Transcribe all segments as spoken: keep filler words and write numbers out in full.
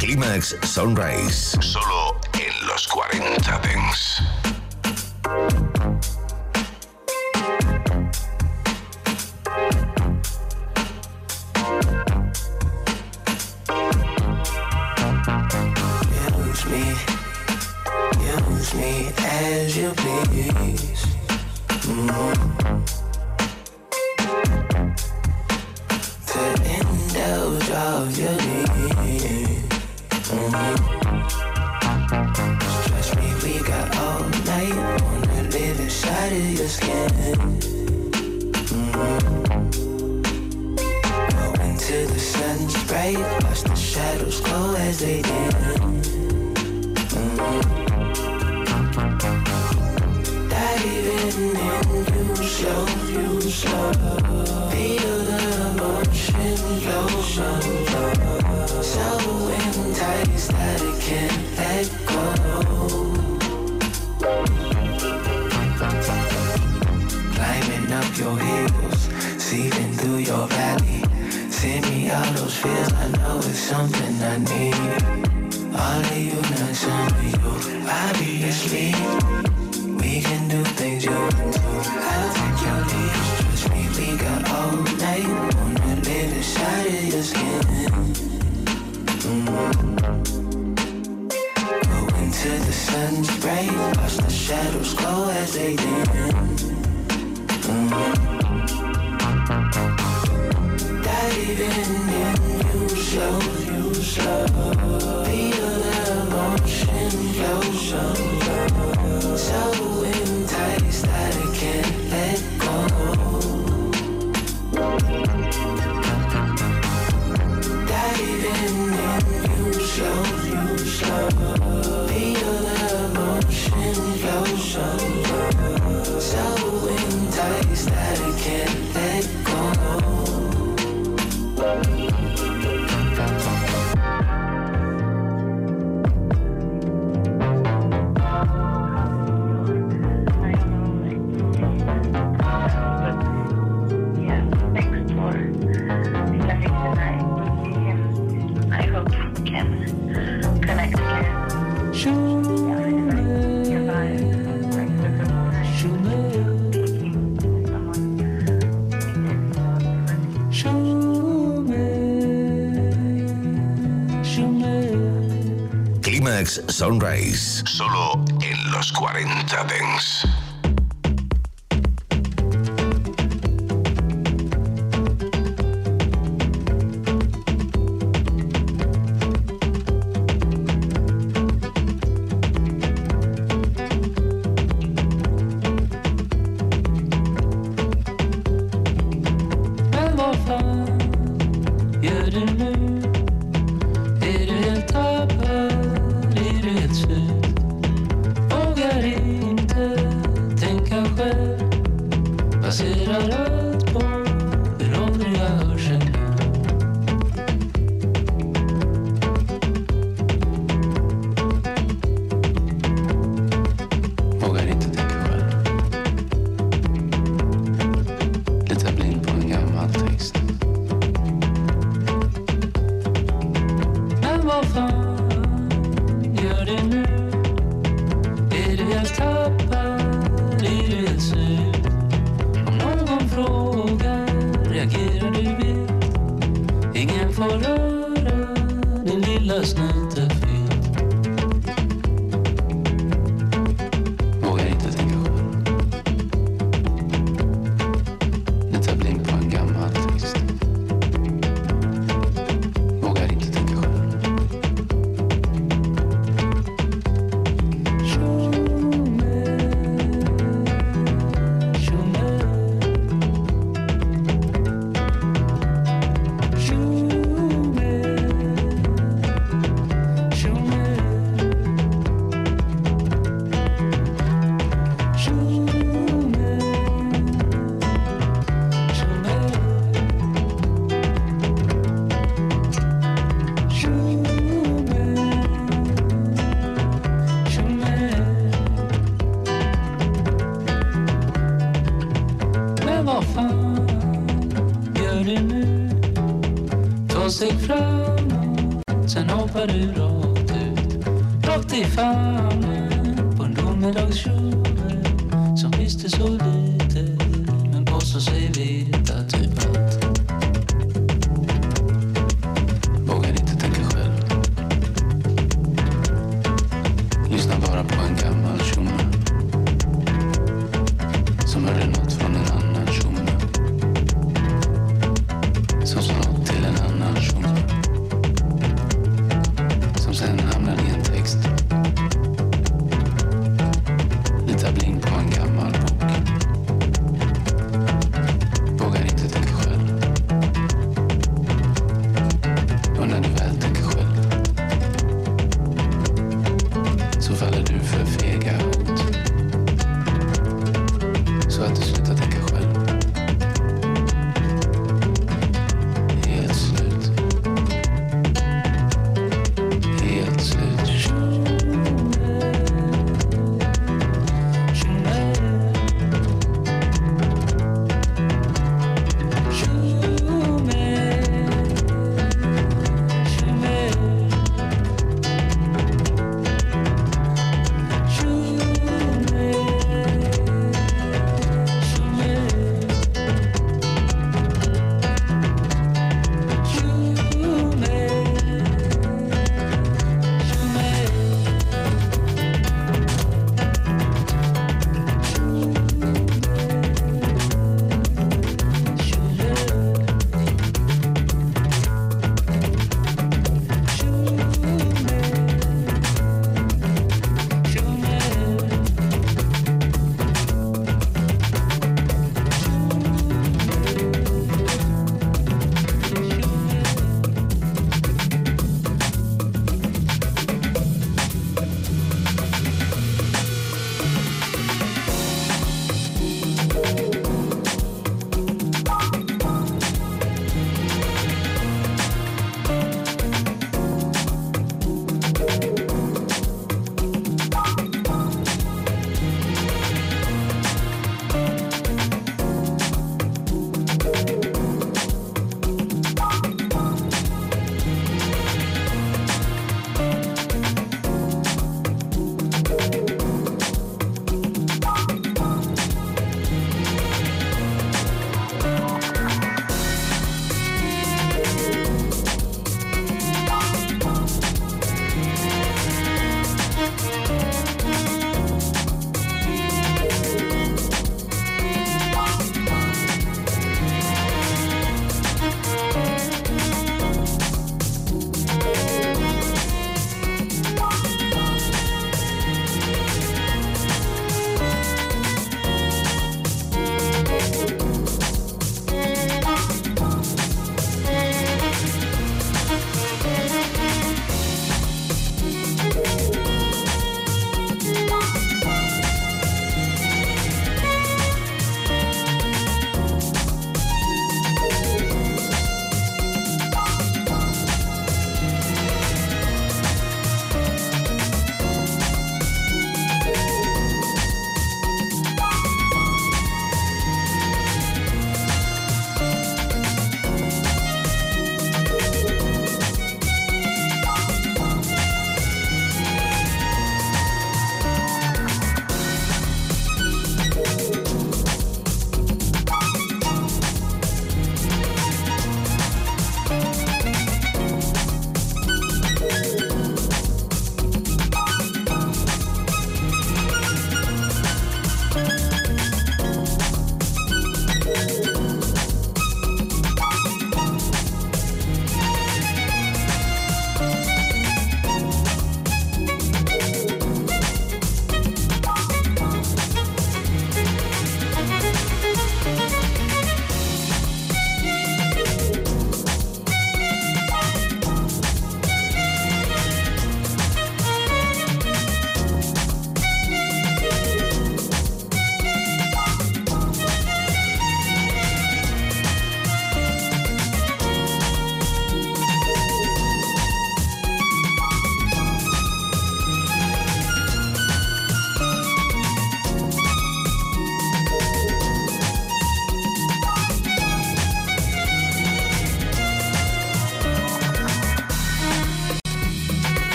Climax Sunrise, solo en los cuarenta Dance. Use me, use me as you please. Mm-hmm. To indulge all your needs. Mm-hmm. Trust me, we got all night. Wanna live inside of your skin. Mm-hmm. Go into the sun's bright. Watch the shadows glow as they dim. Mm-hmm. Diving in, you slow, you slow. Feel the emotion flow, flow. So enticed that I can't let go. Climbing up your hills, seeping through your valley. Send me all those feels, I know it's something I need. All of you, not some of you, obviously. We can do things you can do. I'll take your lead. Trust me, we got all night. Wanna live inside of your skin. Mm-hmm. Go into the sun's bright. Watch the shadows glow as they dim. Mm-hmm. Diving in, you slow, you slow. Feel the emotion flow, so flow. So enticed that I can't let go. Diving in, you slow, you slow. Feel the emotion flow, so flow. So enticed that I can't let go. Climax Sunrise, solo en los cuarenta Dance. Show Sen hoppar du rakt ut, rakt i famnen på en domedagskjole som visste så lite men påstår sig veta typ allt. Vågar inte tänka själv. Lyssna bara på en gammal tjomme som hörde något från en annan tjomme som sa något till en annan tjomme som sen hamnade i en text. Lite blind på en gammal bok. Vågar inte tänka själv.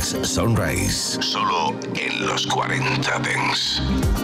Climax Sunrise. Solo en los cuarenta Dance.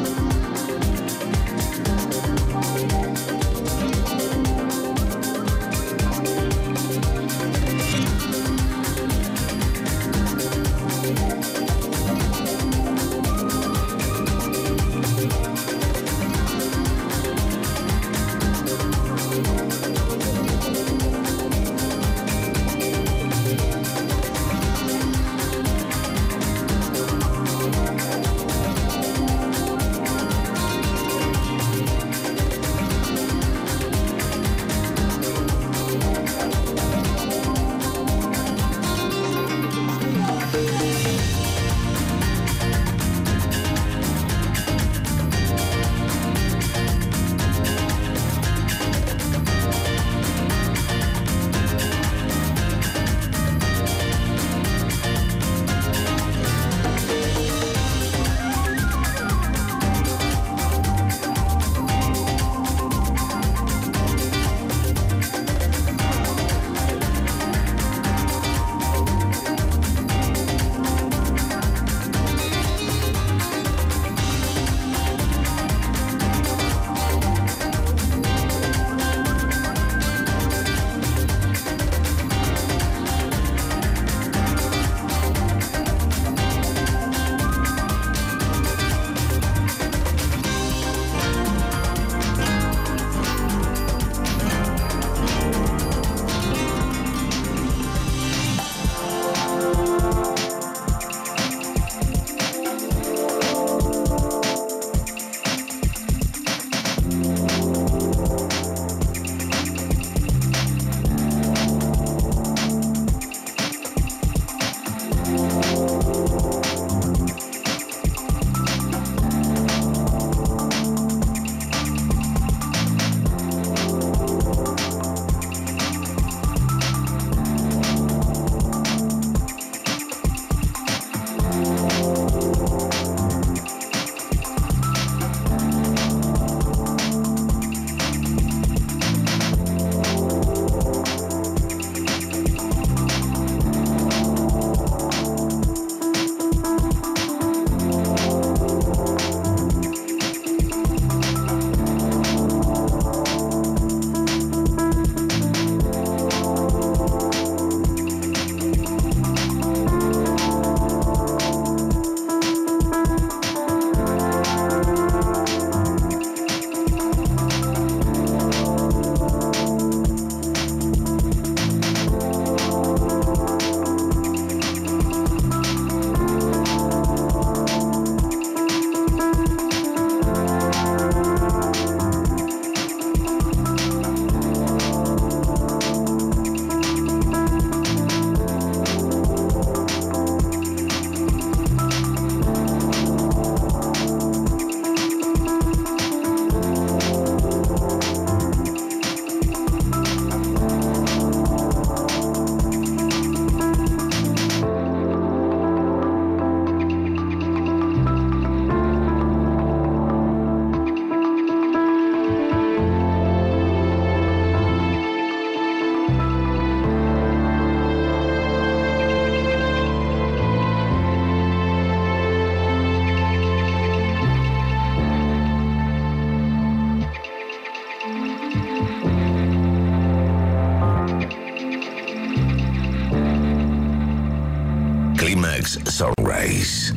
Climax Sunrise.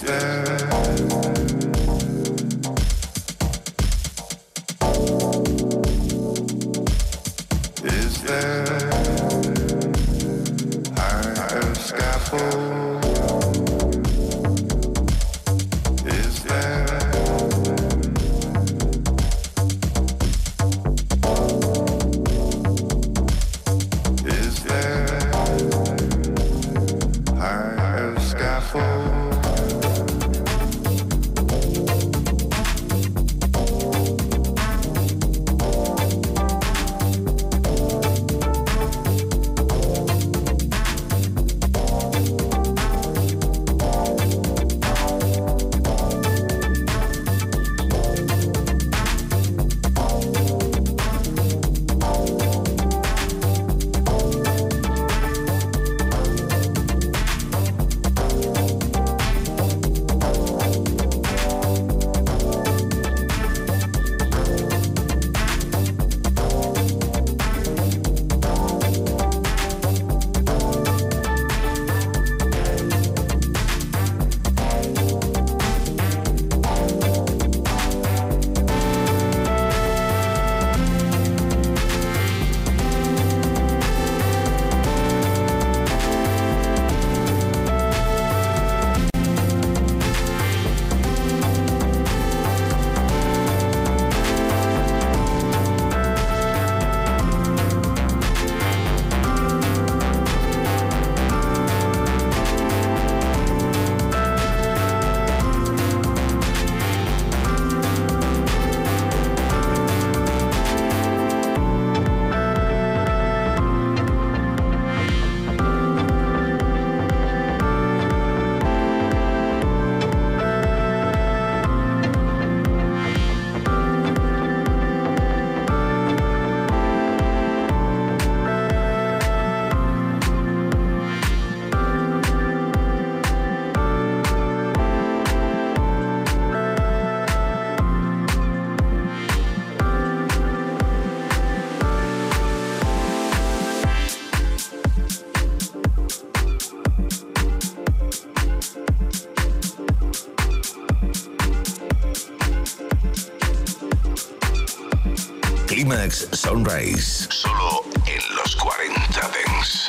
Climax Sunrise, solo en los cuarenta Dance.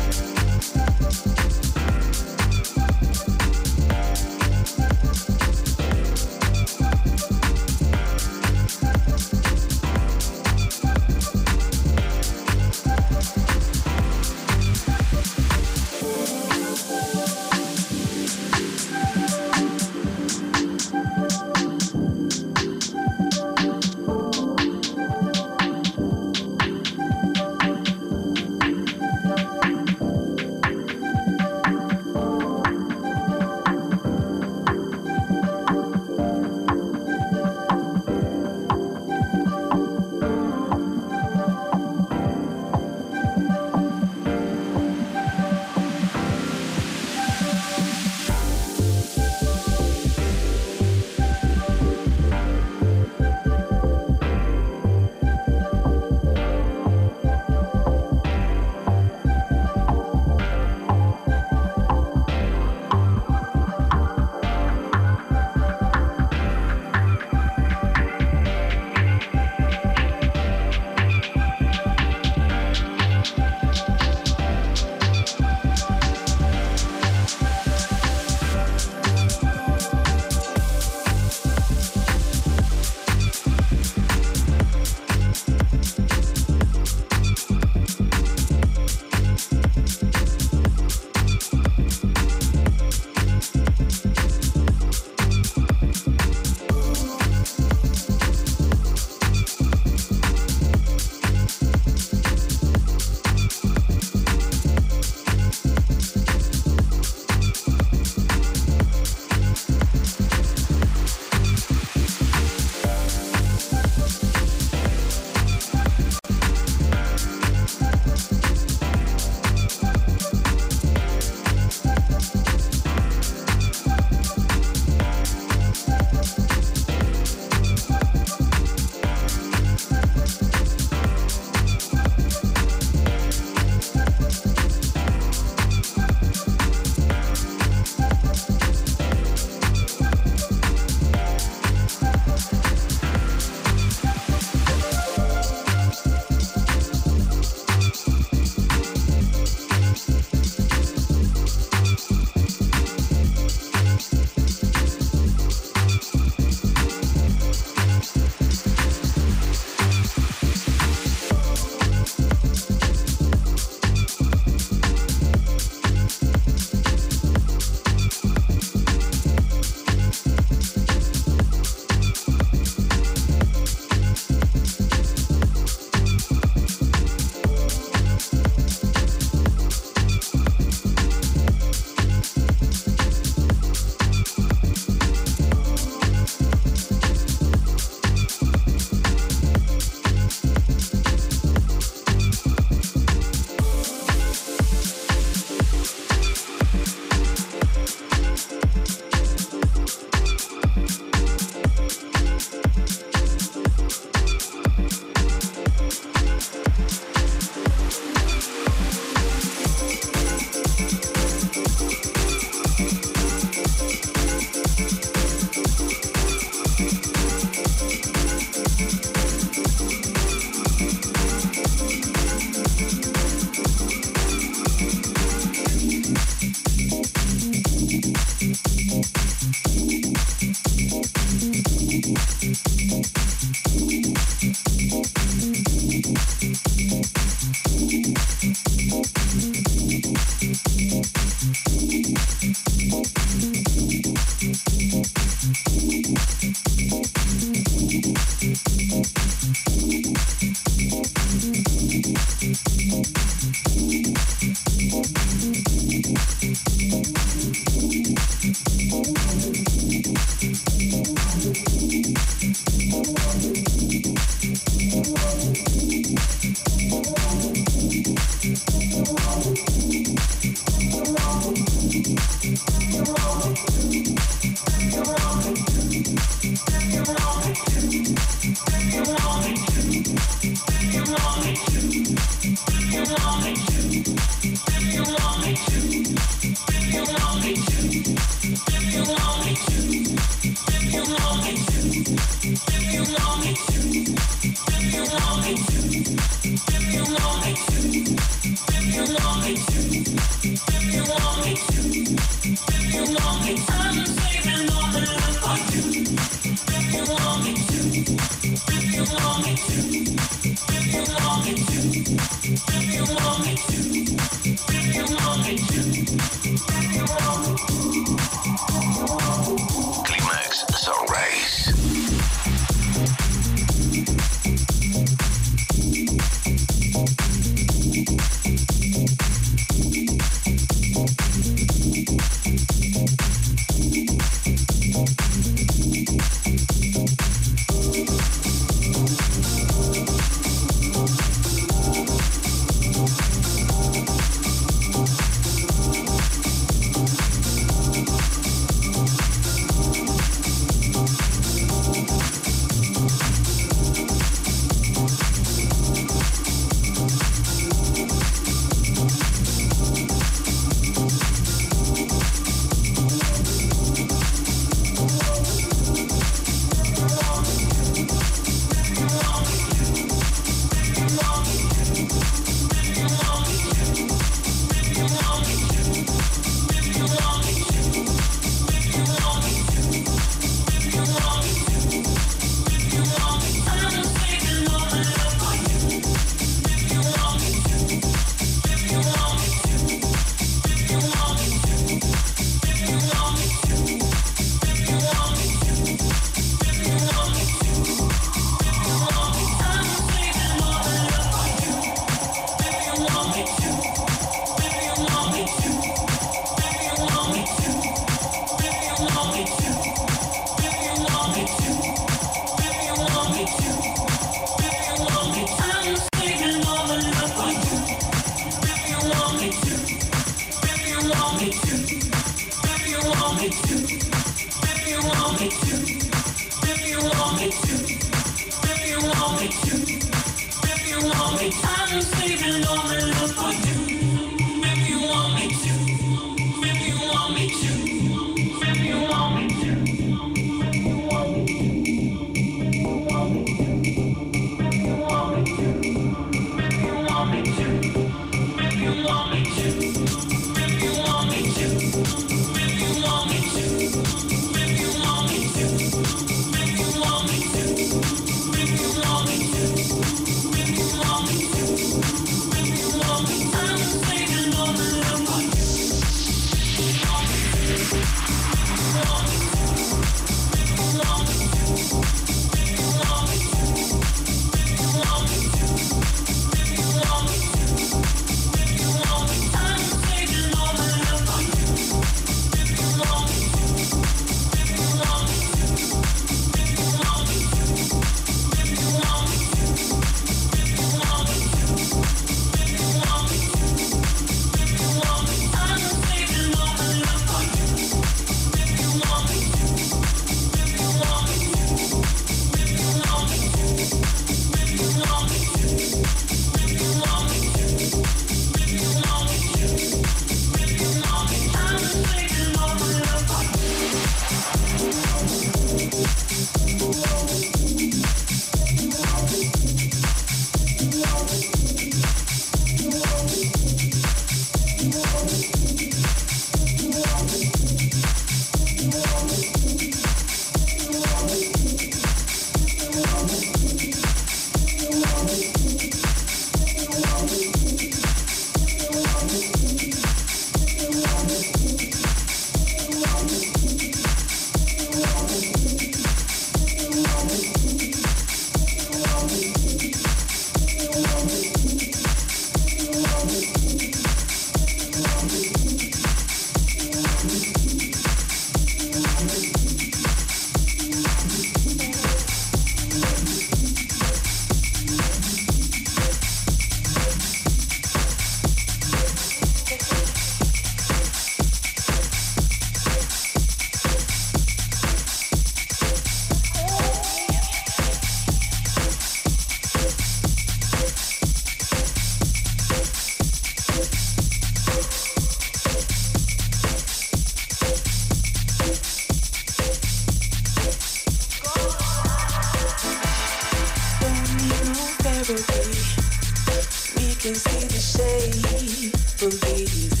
can see the shape of these.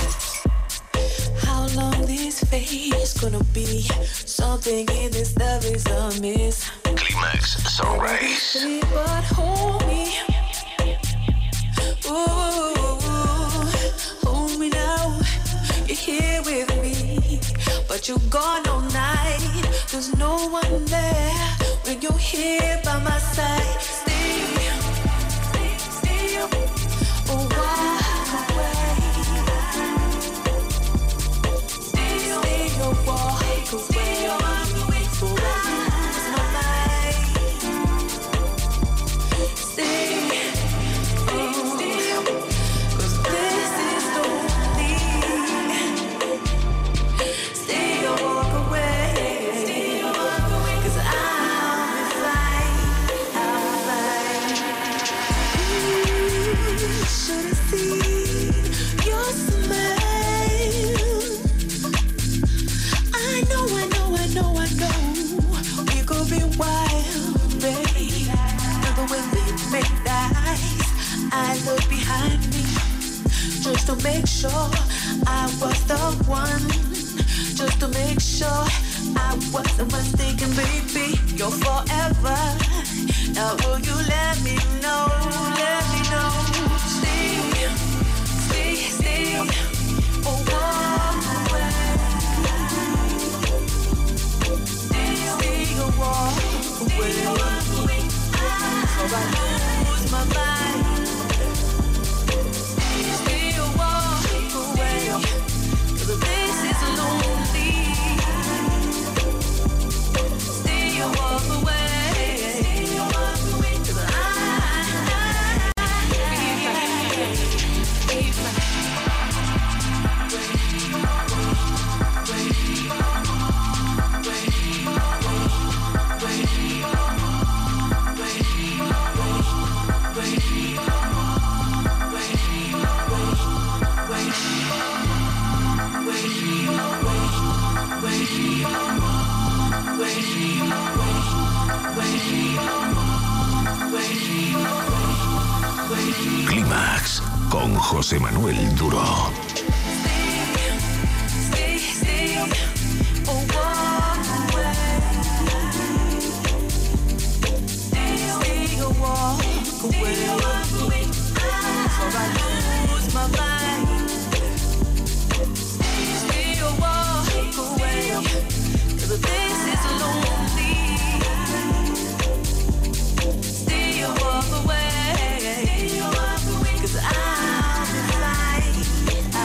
How long this phase gonna be? Something in this love is amiss. Climax Sunrise. But hold me. Ooh, hold me now. You're here with me, but you're gone all night. There's no one there when you're here by my side. Stay, stay, stay a while away. Stay, stay a walk away. So I lose my mind. Stay, oh, 'cause this is lonely. Stay or walk away. Stay or walk away. 'Cause I'll be fine. I'll be fine. You should have seen your smile. I know, I know, I know, I know. We could be wild, babe. Remember when we made eyes? I looked behind me just to make sure I was the one. Just to make sure I wasn't mistaken, baby. You're forever. Now will you let me know? Let me know. Stay, stay, stay. Oh, walk away. Stay, stay, or walk away. Or I lose my mind. Stay or walk away. 'Cause this is lonely. Stay or walk away. 'Cause Clímax con José Manuel Duro. stay, stay, or walk away. Stay, stay, or walk away. Or I lose my mind. Stay or walk away. 'Cause this is lonely. Stay or walk away. 'Cause I'll be fine.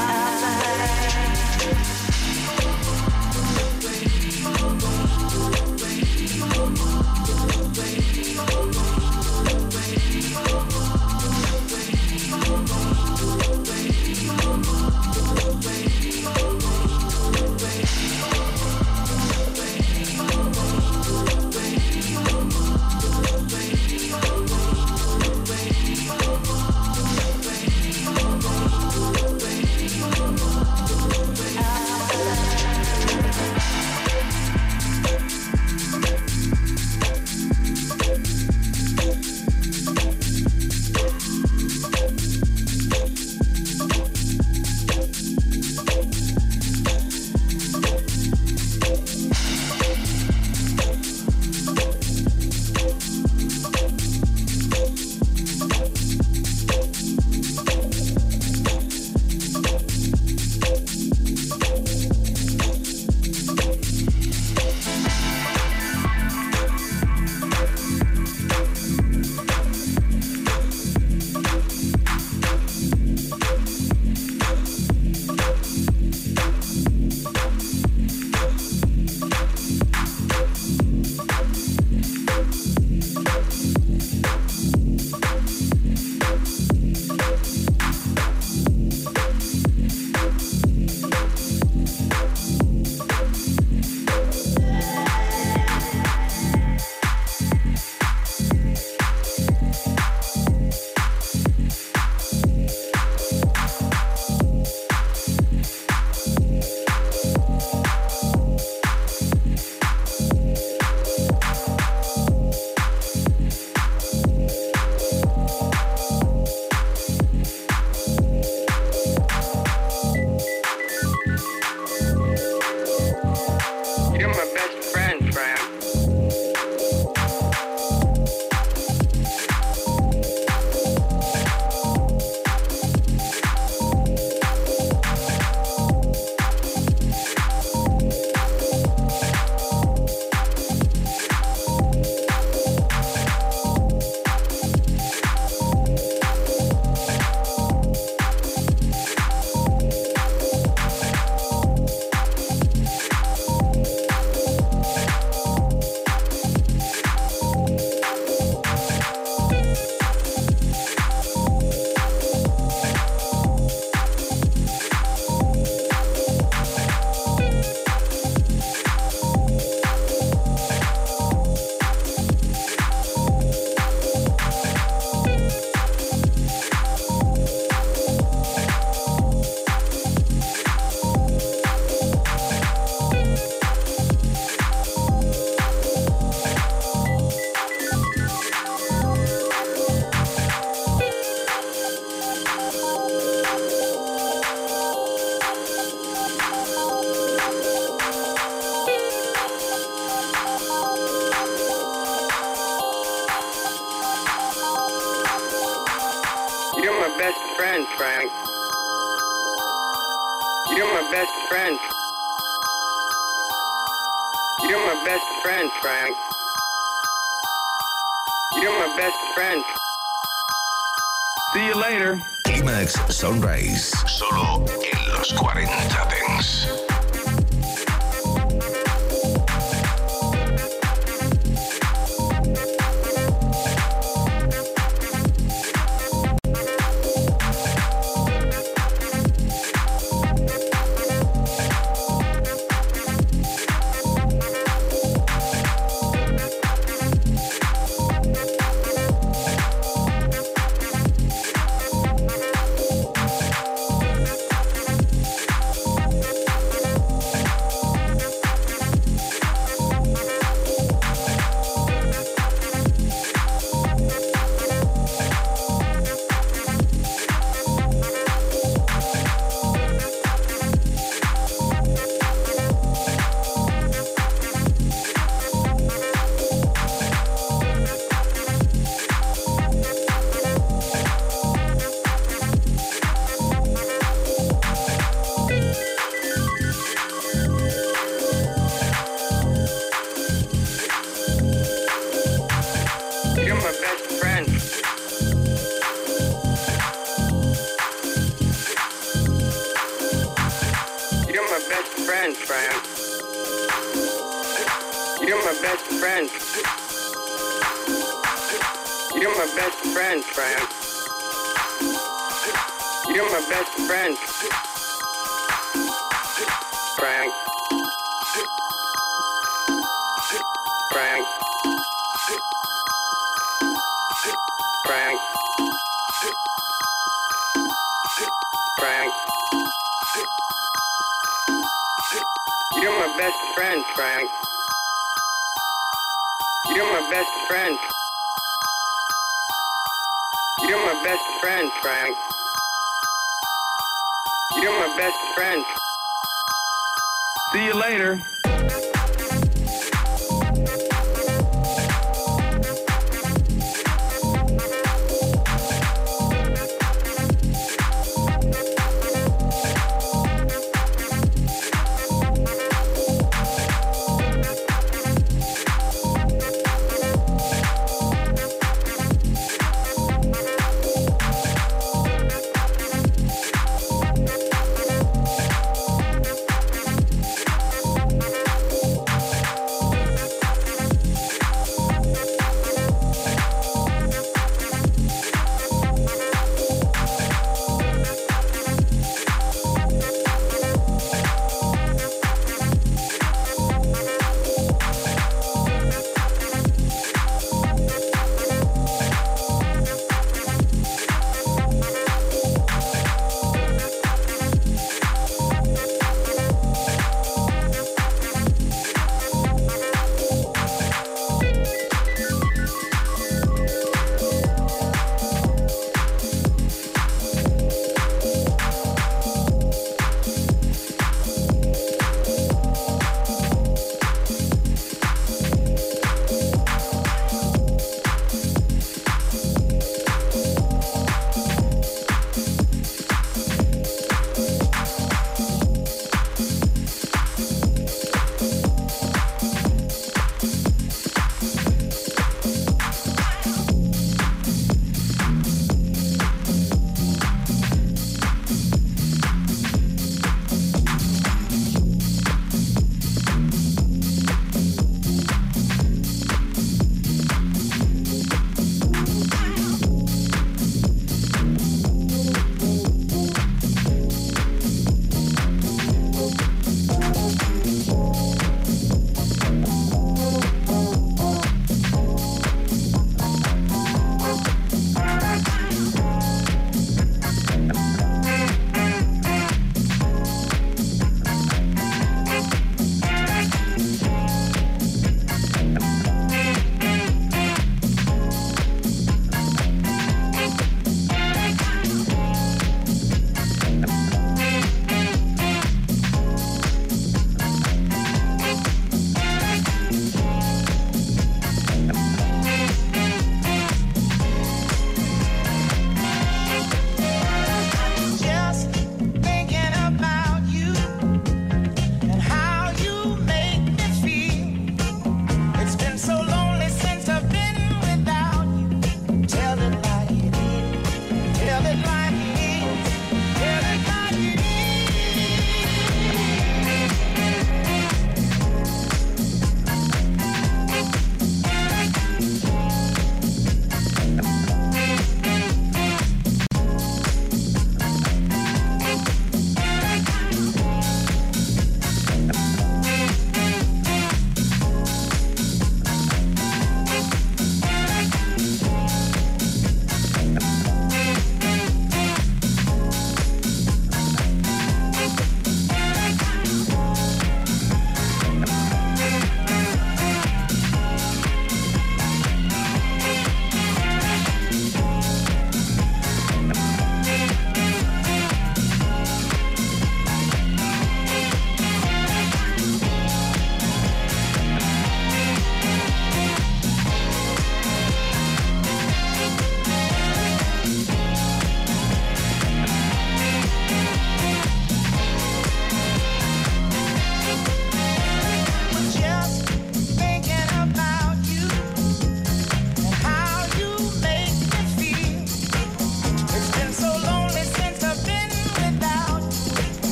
my best friend, Frank. You're my best friend. You're my best friend, Frank. You're my best friend. See you later. Climax Sunrise, solo en los cuarenta Dance. See you later.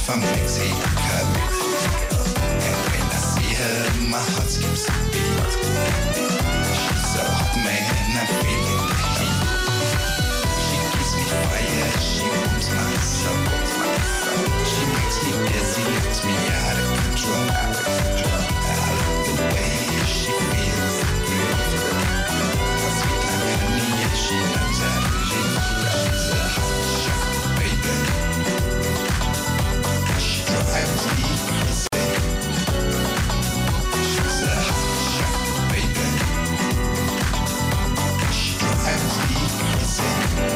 from Mexico. And when I see her, my heart skips a beat. She's so hot, man, I feel the heat. She gives me fire, she warms my soul. She makes me dizzy, knocks me out of control. I love the way she feels the groove. How sweet like honey, and she knows how to live. She's a hot shot, baby. She drives me crazy. She's a hot shot, baby. She drives me crazy.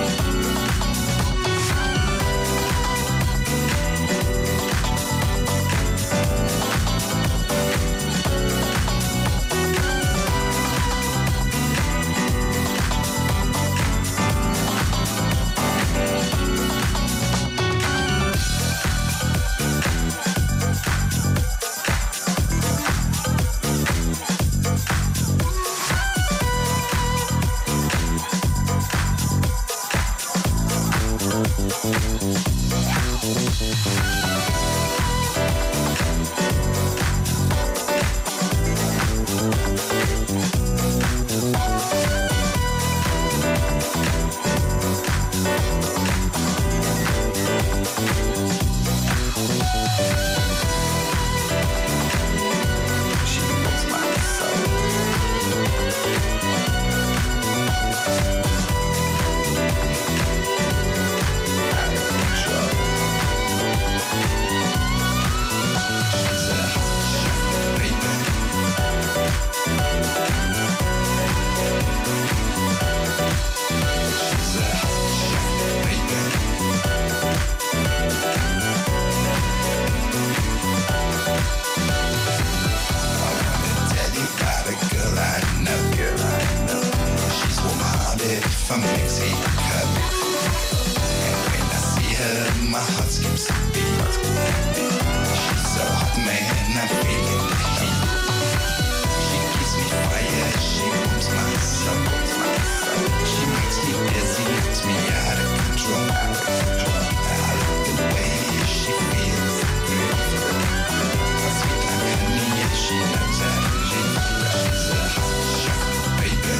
From Mexico. And when I see her, my heart skips a beat. She's so hot, man, I'm feeling the heat. She gives me fire, she warms my soul. She makes me dizzy, knocks me out of control. I love the way she feels the groove. How sweet like honey, and she knows how to live. She's a hot shot, baby.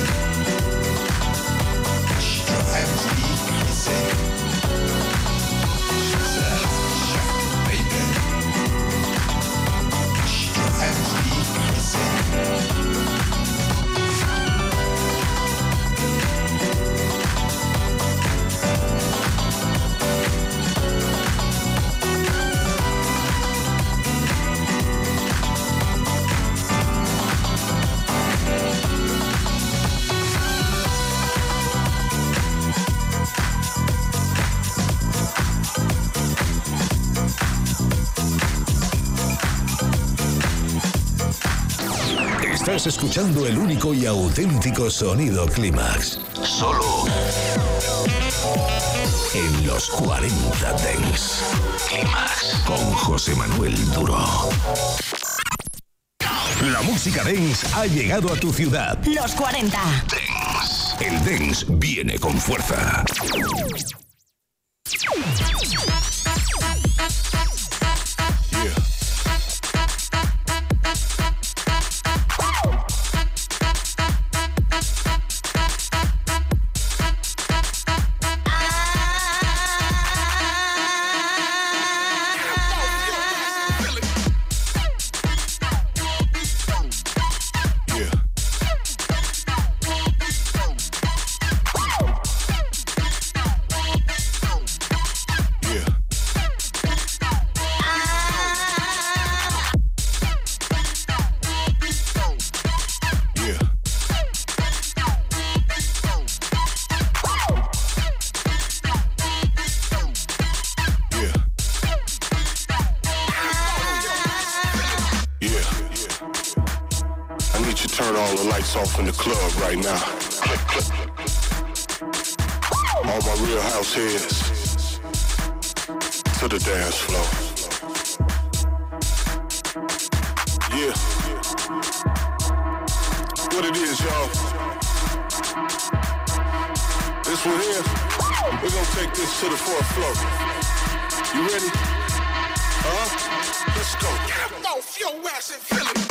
Drives me crazy. She's a hot shot, baby. She drives me crazy. Estás escuchando el único y auténtico sonido Clímax. Solo en los cuarenta Dance. Clímax con José Manuel Duro. La música dance ha llegado a tu ciudad. Los cuarenta. Dance. El dance viene con fuerza. Off in the club right now. Click, click. All my real house heads to the dance floor. Yeah. What it is, y'all. This one here, we're gonna take this to the fourth floor. You ready? Huh? Let's go. Get off your ass and feel it.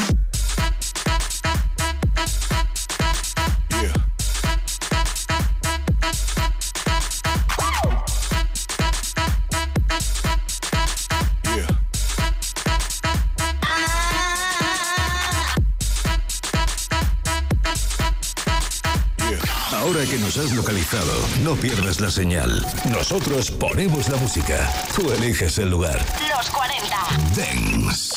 Ahora que nos has localizado, no pierdas la señal. Nosotros ponemos la música. Tú eliges el lugar. Los cuarenta. Dance.